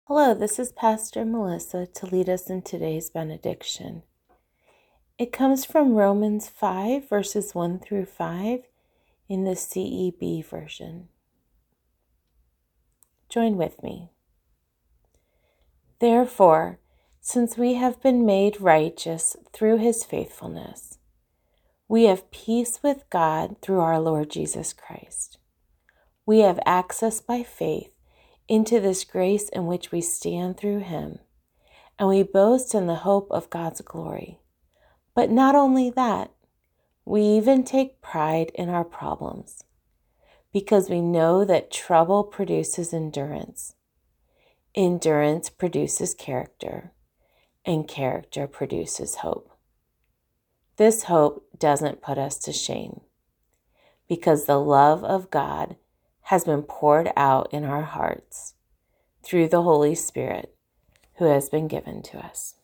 Hello, this is Pastor Melissa to lead us in today's benediction. It comes from Romans 5, verses 1 through 5 in the CEB version. Join with me. Therefore, since we have been made righteous through his faithfulness, we have peace with God through our Lord Jesus Christ. We have access by faith into this grace in which we stand through him, and we boast in the hope of God's glory. But not only that, we even take pride in our problems, because we know that trouble produces endurance. Endurance produces character, and character produces hope. This hope doesn't put us to shame, because the love of God has been poured out in our hearts through the Holy Spirit who has been given to us.